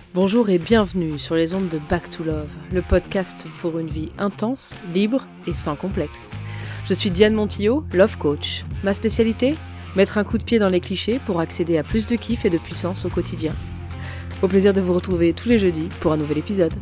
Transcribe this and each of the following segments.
Bonjour et bienvenue sur les ondes de Back to Love, le podcast pour une vie intense, libre et sans complexe. Je suis Diane Montillot, Love Coach. Ma spécialité ? Mettre un coup de pied dans les clichés pour accéder à plus de kiff et de puissance au quotidien. Au plaisir de vous retrouver tous les jeudis pour un nouvel épisode.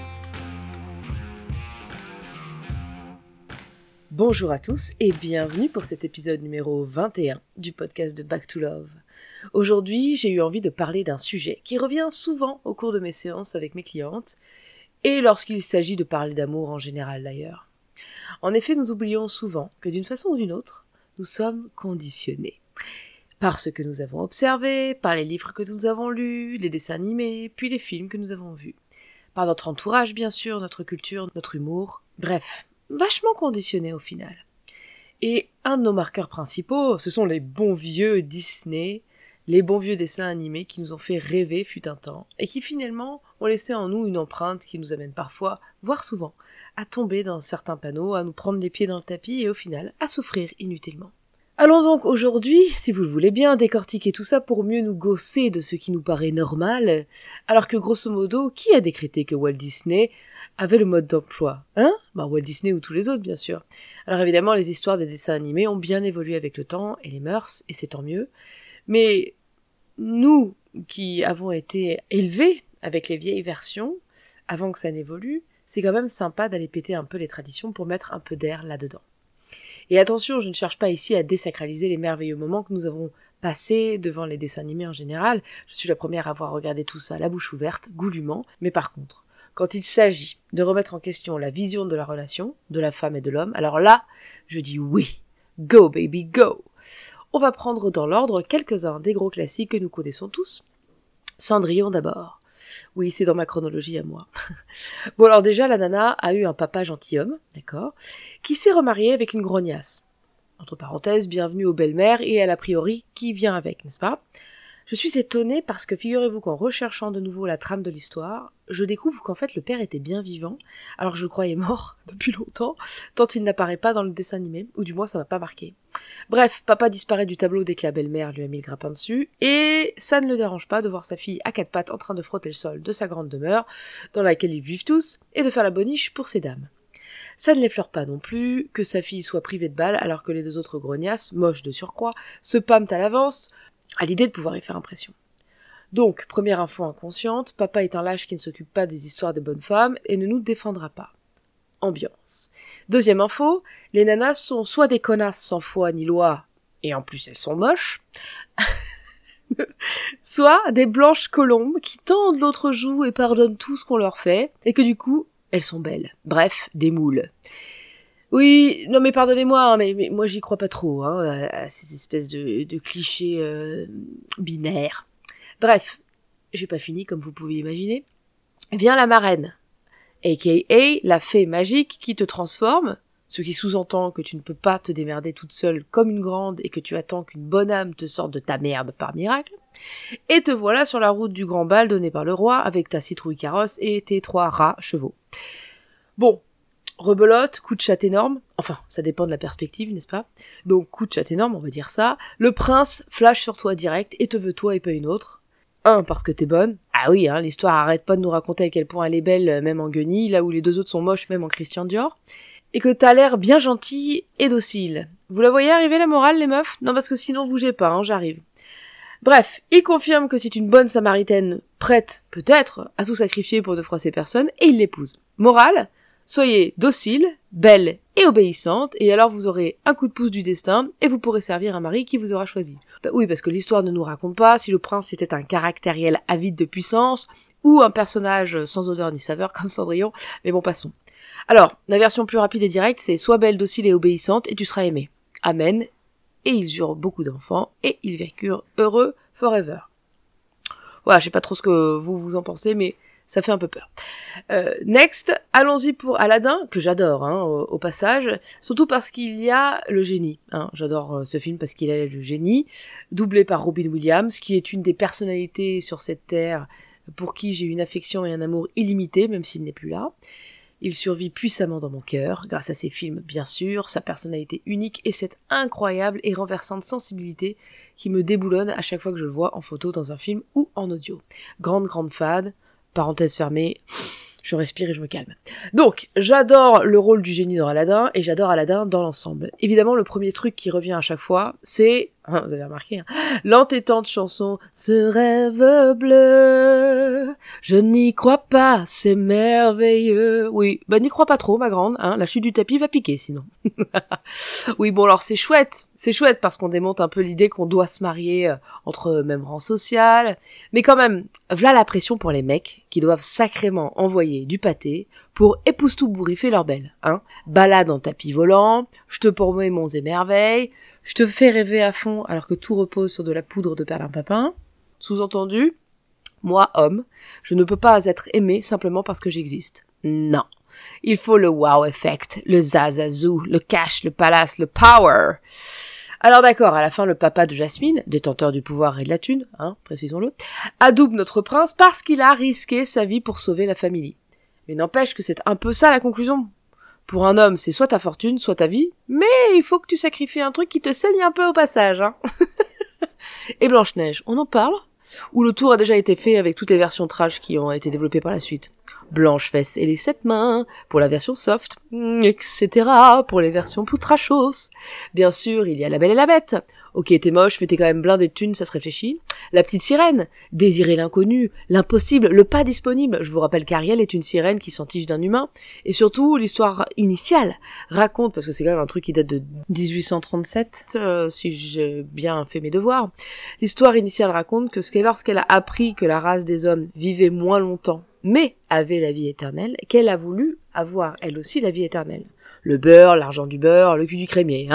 Bonjour à tous et bienvenue pour cet épisode numéro 21 du podcast de Back to Love. Aujourd'hui, j'ai eu envie de parler d'un sujet qui revient souvent au cours de mes séances avec mes clientes et lorsqu'il s'agit de parler d'amour en général d'ailleurs. En effet, nous oublions souvent que d'une façon ou d'une autre, nous sommes conditionnés. Par ce que nous avons observé, par les livres que nous avons lus, les dessins animés, puis les films que nous avons vus. Par notre entourage bien sûr, notre culture, notre humour, bref, vachement conditionnés au final. Et un de nos marqueurs principaux, ce sont les bons vieux Disney, les bons vieux dessins animés qui nous ont fait rêver fut un temps, et qui finalement ont laissé en nous une empreinte qui nous amène parfois, voire souvent, à tomber dans certains panneaux, à nous prendre les pieds dans le tapis et au final à souffrir inutilement. Allons donc aujourd'hui, si vous le voulez bien, décortiquer tout ça pour mieux nous gausser de ce qui nous paraît normal, alors que grosso modo, qui a décrété que Walt Disney avait le mode d'emploi ? Walt Disney ou tous les autres bien sûr. Alors évidemment, les histoires des dessins animés ont bien évolué avec le temps et les mœurs, et c'est tant mieux. Mais nous qui avons été élevés avec les vieilles versions, avant que ça n'évolue, c'est quand même sympa d'aller péter un peu les traditions pour mettre un peu d'air là-dedans. Et attention, je ne cherche pas ici à désacraliser les merveilleux moments que nous avons passés devant les dessins animés en général. Je suis la première à avoir regardé tout ça la bouche ouverte, goulûment, mais par contre, quand il s'agit de remettre en question la vision de la relation, de la femme et de l'homme, alors là, je dis oui, go baby, go. On va prendre dans l'ordre quelques-uns des gros classiques que nous connaissons tous. Cendrillon d'abord. Oui, c'est dans ma chronologie à moi. Bon alors déjà, la nana a eu un papa gentilhomme, d'accord, qui s'est remarié avec une grognasse. Entre parenthèses, bienvenue aux belles-mères et à l'a priori qui vient avec, n'est-ce pas ? Je suis étonnée parce que figurez-vous qu'en recherchant de nouveau la trame de l'histoire, je découvre qu'en fait le père était bien vivant, alors je le croyais mort depuis longtemps, tant il n'apparaît pas dans le dessin animé, ou du moins ça m'a pas marqué. Bref, papa disparaît du tableau dès que la belle-mère lui a mis le grappin dessus, et ça ne le dérange pas de voir sa fille à quatre pattes en train de frotter le sol de sa grande demeure, dans laquelle ils vivent tous, et de faire la boniche pour ses dames. Ça ne l'effleure pas non plus que sa fille soit privée de balle alors que les deux autres grognasses, moches de surcroît, se pâment à l'avance, à l'idée de pouvoir y faire impression. Donc, première info inconsciente, papa est un lâche qui ne s'occupe pas des histoires des bonnes femmes et ne nous défendra pas. Ambiance. Deuxième info, les nanas sont soit des connasses sans foi ni loi, et en plus elles sont moches, soit des blanches colombes qui tendent l'autre joue et pardonnent tout ce qu'on leur fait, et que du coup, elles sont belles. Bref, des moules. Oui, non mais pardonnez-moi, mais moi j'y crois pas trop, à ces espèces de clichés binaires. Bref, j'ai pas fini comme vous pouvez imaginer. Vient la marraine, a.k.a. la fée magique qui te transforme, ce qui sous-entend que tu ne peux pas te démerder toute seule comme une grande et que tu attends qu'une bonne âme te sorte de ta merde par miracle, et te voilà sur la route du grand bal donné par le roi avec ta citrouille carrosse et tes 3 rats chevaux. Bon, rebelote, coup de chatte énorme, enfin, ça dépend de la perspective, n'est-ce pas ? Donc, coup de chatte énorme, on va dire ça. Le prince flash sur toi direct et te veut toi et pas une autre. Parce que t'es bonne. Ah oui, l'histoire arrête pas de nous raconter à quel point elle est belle, même en guenille, là où les deux autres sont moches, même en Christian Dior. Et que t'as l'air bien gentille et docile. Vous la voyez arriver la morale, les meufs ? Non, parce que sinon, bougez pas, j'arrive. Bref, il confirme que c'est une bonne samaritaine, prête, peut-être, à tout sacrifier pour ne froisser personne, et il l'épouse. Morale ? Soyez docile, belle et obéissante, et alors vous aurez un coup de pouce du destin, et vous pourrez servir un mari qui vous aura choisi. Oui, parce que l'histoire ne nous raconte pas si le prince était un caractériel avide de puissance, ou un personnage sans odeur ni saveur comme Cendrillon, mais bon, passons. Alors, la version plus rapide et directe, c'est « Sois belle, docile et obéissante, et tu seras aimée. Amen. » Et ils eurent beaucoup d'enfants, et ils vécurent heureux forever. Voilà, je sais pas trop ce que vous en pensez, mais ça fait un peu peur. Next, allons-y pour Aladdin, que j'adore, au passage, surtout parce qu'il y a le génie. J'adore ce film parce qu'il a le génie, doublé par Robin Williams, qui est une des personnalités sur cette terre pour qui j'ai une affection et un amour illimité, même s'il n'est plus là. Il survit puissamment dans mon cœur, grâce à ses films bien sûr, sa personnalité unique et cette incroyable et renversante sensibilité qui me déboulonne à chaque fois que je le vois en photo dans un film ou en audio. Grande fan, parenthèse fermée, je respire et je me calme. Donc, j'adore le rôle du génie dans Aladdin, et j'adore Aladdin dans l'ensemble. Évidemment, le premier truc qui revient à chaque fois, c'est, vous avez remarqué, l'entêtante chanson « Ce rêve bleu, je n'y crois pas, c'est merveilleux ». Oui, n'y crois pas trop, ma grande, la chute du tapis va piquer, sinon. Oui, bon, alors c'est chouette parce qu'on démonte un peu l'idée qu'on doit se marier entre même rang social, mais quand même, v'là la pression pour les mecs qui doivent sacrément envoyer du pâté pour époussetout bourriffer leur belle, Balade en tapis volant, je te promets monts et merveilles, je te fais rêver à fond alors que tout repose sur de la poudre de perlimpinpin. Sous-entendu, moi, homme, je ne peux pas être aimé simplement parce que j'existe. Non. Il faut le wow effect, le zazazou, le cash, le palace, le power. Alors d'accord, à la fin, le papa de Jasmine, détenteur du pouvoir et de la thune, précisons-le, adoube notre prince parce qu'il a risqué sa vie pour sauver la famille. Mais n'empêche que c'est un peu ça la conclusion. Pour un homme, c'est soit ta fortune, soit ta vie, mais il faut que tu sacrifies un truc qui te saigne un peu au passage, Et Blanche-Neige, on en parle ? Ou le tour a déjà été fait avec toutes les versions trash qui ont été développées par la suite ? Blanche-Fesse et les 7 mains, pour la version soft, etc., pour les versions plus trashos. Bien sûr, il y a La Belle et la Bête. Ok, t'es moche, mais t'es quand même blindé de thunes, ça se réfléchit. La petite sirène, désirer l'inconnu, l'impossible, le pas disponible. Je vous rappelle qu'Ariel est une sirène qui s'entiche d'un humain. Et surtout, l'histoire initiale raconte, parce que c'est quand même un truc qui date de 1837, si j'ai bien fait mes devoirs. L'histoire initiale raconte que lorsqu'elle a appris que la race des hommes vivait moins longtemps, mais avait la vie éternelle, qu'elle a voulu avoir, elle aussi, la vie éternelle. Le beurre, l'argent du beurre, le cul du crémier,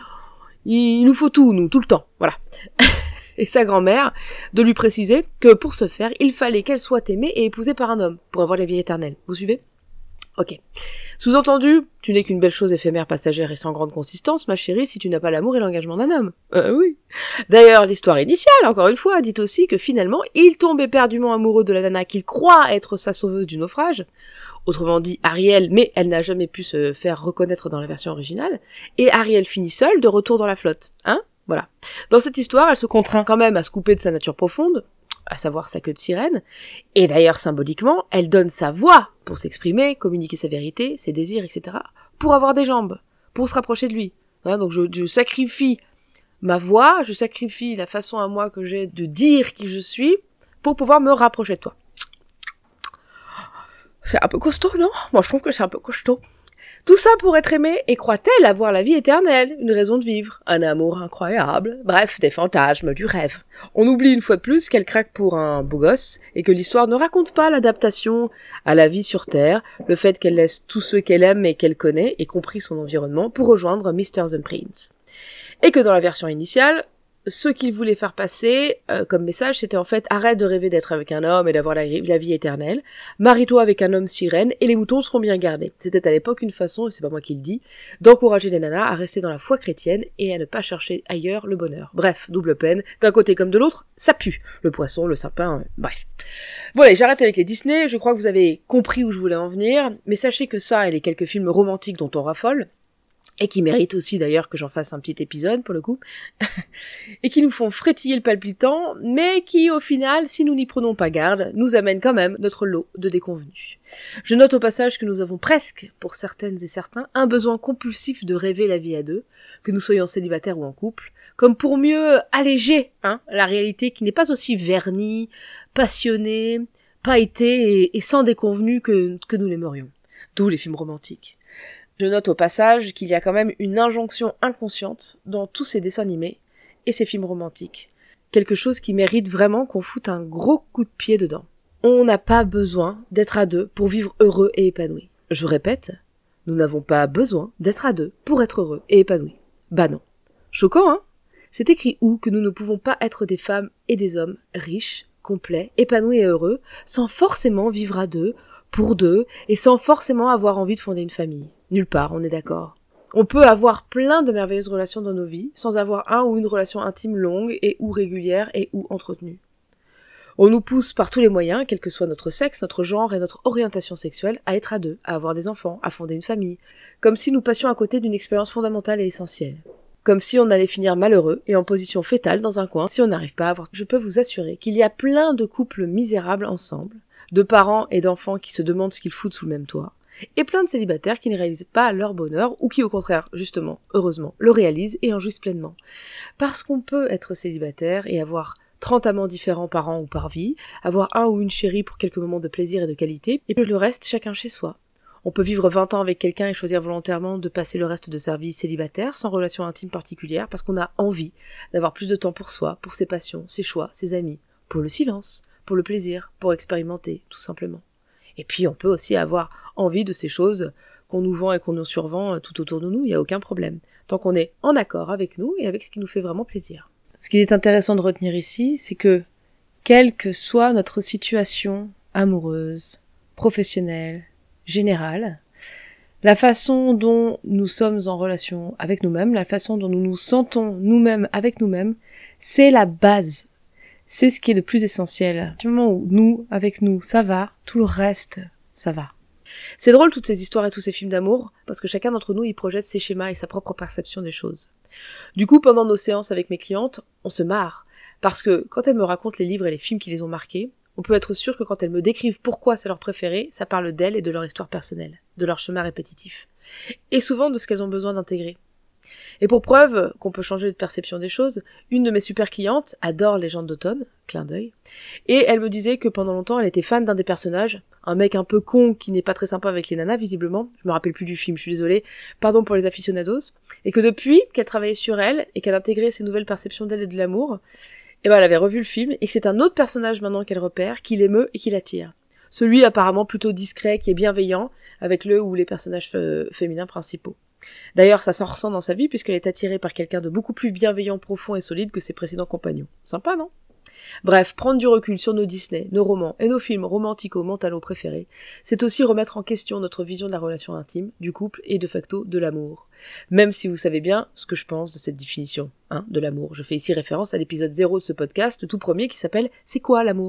Il nous faut tout, nous, tout le temps, voilà. Et sa grand-mère, de lui préciser que pour ce faire, il fallait qu'elle soit aimée et épousée par un homme, pour avoir la vie éternelle. Vous suivez ? Ok. Sous-entendu, tu n'es qu'une belle chose éphémère, passagère et sans grande consistance, ma chérie, si tu n'as pas l'amour et l'engagement d'un homme. Oui. D'ailleurs, l'histoire initiale, encore une fois, dit aussi que finalement, il tombe éperdument amoureux de la nana qu'il croit être sa sauveuse du naufrage. Autrement dit, Ariel, mais elle n'a jamais pu se faire reconnaître dans la version originale. Et Ariel finit seule de retour dans la flotte. Voilà. Dans cette histoire, elle se contraint quand même à se couper de sa nature profonde, à savoir sa queue de sirène, et d'ailleurs symboliquement, elle donne sa voix pour s'exprimer, communiquer sa vérité, ses désirs, etc., pour avoir des jambes, pour se rapprocher de lui. Donc je sacrifie ma voix, je sacrifie la façon à moi que j'ai de dire qui je suis, pour pouvoir me rapprocher de toi. C'est un peu costaud, non ? Moi je trouve que c'est un peu costaud. Tout ça pour être aimée, et croit-elle avoir la vie éternelle, une raison de vivre, un amour incroyable, bref, des fantasmes, du rêve. On oublie une fois de plus qu'elle craque pour un beau gosse, et que l'histoire ne raconte pas l'adaptation à la vie sur Terre, le fait qu'elle laisse tous ceux qu'elle aime et qu'elle connaît, y compris son environnement, pour rejoindre Mr. the Prince. Et que dans la version initiale, ce qu'il voulait faire passer comme message, c'était en fait « Arrête de rêver d'être avec un homme et d'avoir la vie éternelle. Marie-toi avec un homme sirène et les moutons seront bien gardés. » C'était à l'époque une façon, et c'est pas moi qui le dis, d'encourager les nanas à rester dans la foi chrétienne et à ne pas chercher ailleurs le bonheur. Bref, double peine, d'un côté comme de l'autre, ça pue. Le poisson, le sapin, bref. Bon allez, j'arrête avec les Disney, je crois que vous avez compris où je voulais en venir, mais sachez que ça et les quelques films romantiques dont on raffole, et qui méritent aussi d'ailleurs que j'en fasse un petit épisode pour le coup, et qui nous font frétiller le palpitant, mais qui au final, si nous n'y prenons pas garde, nous amènent quand même notre lot de déconvenus. Je note au passage que nous avons presque, pour certaines et certains, un besoin compulsif de rêver la vie à deux, que nous soyons célibataires ou en couple, comme pour mieux alléger la réalité qui n'est pas aussi vernie, passionnée, pailletée et sans déconvenus que nous l'aimerions. D'où les films romantiques. Je note au passage qu'il y a quand même une injonction inconsciente dans tous ces dessins animés et ces films romantiques. Quelque chose qui mérite vraiment qu'on foute un gros coup de pied dedans. On n'a pas besoin d'être à deux pour vivre heureux et épanoui. Je répète, nous n'avons pas besoin d'être à deux pour être heureux et épanoui. Bah non. Choquant, hein ? C'est écrit où que nous ne pouvons pas être des femmes et des hommes riches, complets, épanouis et heureux, sans forcément vivre à deux, pour deux, et sans forcément avoir envie de fonder une famille. Nulle part, on est d'accord. On peut avoir plein de merveilleuses relations dans nos vies, sans avoir un ou une relation intime longue et ou régulière et ou entretenue. On nous pousse par tous les moyens, quel que soit notre sexe, notre genre et notre orientation sexuelle, à être à deux, à avoir des enfants, à fonder une famille, comme si nous passions à côté d'une expérience fondamentale et essentielle. Comme si on allait finir malheureux et en position fétale dans un coin si on n'arrive pas à avoir. Je peux vous assurer qu'il y a plein de couples misérables ensemble. de parents et d'enfants qui se demandent ce qu'ils foutent sous le même toit, et plein de célibataires qui ne réalisent pas leur bonheur, ou qui au contraire, justement, heureusement, le réalisent et en jouissent pleinement. Parce qu'on peut être célibataire et avoir 30 amants différents par an ou par vie, avoir un ou une chérie pour quelques moments de plaisir et de qualité, et puis le reste chacun chez soi. On peut vivre 20 ans avec quelqu'un et choisir volontairement de passer le reste de sa vie célibataire, sans relation intime particulière, parce qu'on a envie d'avoir plus de temps pour soi, pour ses passions, ses choix, ses amis, pour le silence, pour le plaisir, pour expérimenter, tout simplement. Et puis on peut aussi avoir envie de ces choses qu'on nous vend et qu'on nous survend tout autour de nous, il n'y a aucun problème, tant qu'on est en accord avec nous et avec ce qui nous fait vraiment plaisir. Ce qui est intéressant de retenir ici, c'est que, quelle que soit notre situation amoureuse, professionnelle, générale, la façon dont nous sommes en relation avec nous-mêmes, la façon dont nous nous sentons nous-mêmes avec nous-mêmes, c'est la base. C'est ce qui est le plus essentiel. Du moment où nous, avec nous, ça va, tout le reste, ça va. C'est drôle toutes ces histoires et tous ces films d'amour, parce que chacun d'entre nous y projette ses schémas et sa propre perception des choses. Du coup, pendant nos séances avec mes clientes, on se marre, parce que quand elles me racontent les livres et les films qui les ont marqués, on peut être sûr que quand elles me décrivent pourquoi c'est leur préféré, ça parle d'elles et de leur histoire personnelle, de leur chemin répétitif, et souvent de ce qu'elles ont besoin d'intégrer. Et pour preuve qu'on peut changer de perception des choses, une de mes super clientes adore Légende d'automne, clin d'œil, et elle me disait que pendant longtemps elle était fan d'un des personnages, un mec un peu con qui n'est pas très sympa avec les nanas visiblement, je me rappelle plus du film, je suis désolée, pardon pour les aficionados, et que depuis qu'elle travaillait sur elle et qu'elle intégrait ses nouvelles perceptions d'elle et de l'amour, elle avait revu le film et que c'est un autre personnage maintenant qu'elle repère, qui l'émeut et qui l'attire. Celui apparemment plutôt discret, qui est bienveillant, avec le ou les personnages féminins principaux. D'ailleurs, ça s'en ressent dans sa vie puisqu'elle est attirée par quelqu'un de beaucoup plus bienveillant, profond et solide que ses précédents compagnons. Sympa, non ? Bref, prendre du recul sur nos Disney, nos romans et nos films romantico-mentalo préférés, c'est aussi remettre en question notre vision de la relation intime, du couple et de facto de l'amour. Même si vous savez bien ce que je pense de cette définition, de l'amour. Je fais ici référence à l'épisode 0 de ce podcast, le tout premier, qui s'appelle « C'est quoi l'amour ?»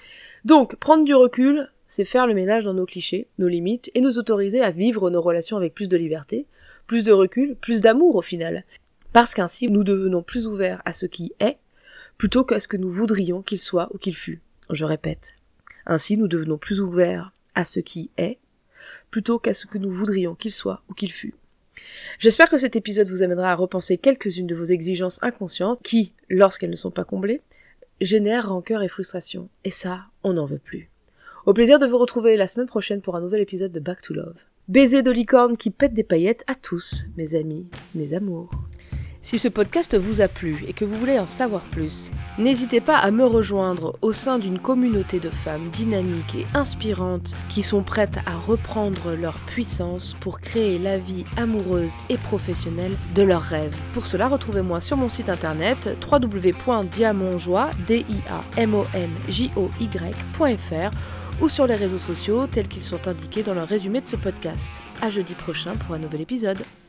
Donc, prendre du recul, c'est faire le ménage dans nos clichés, nos limites, et nous autoriser à vivre nos relations avec plus de liberté, plus de recul, plus d'amour au final. Parce qu'ainsi, nous devenons plus ouverts à ce qui est, plutôt qu'à ce que nous voudrions qu'il soit ou qu'il fût. Je répète. Ainsi, nous devenons plus ouverts à ce qui est, plutôt qu'à ce que nous voudrions qu'il soit ou qu'il fût. J'espère que cet épisode vous amènera à repenser quelques-unes de vos exigences inconscientes qui, lorsqu'elles ne sont pas comblées, génèrent rancœur et frustration. Et ça, on n'en veut plus. Au plaisir de vous retrouver la semaine prochaine pour un nouvel épisode de Back to Love. Baiser de licorne qui pète des paillettes à tous, mes amis, mes amours. Si ce podcast vous a plu et que vous voulez en savoir plus, n'hésitez pas à me rejoindre au sein d'une communauté de femmes dynamiques et inspirantes qui sont prêtes à reprendre leur puissance pour créer la vie amoureuse et professionnelle de leurs rêves. Pour cela, retrouvez-moi sur mon site internet www.diamonjoie.fr ou sur les réseaux sociaux tels qu'ils sont indiqués dans le résumé de ce podcast. À jeudi prochain pour un nouvel épisode.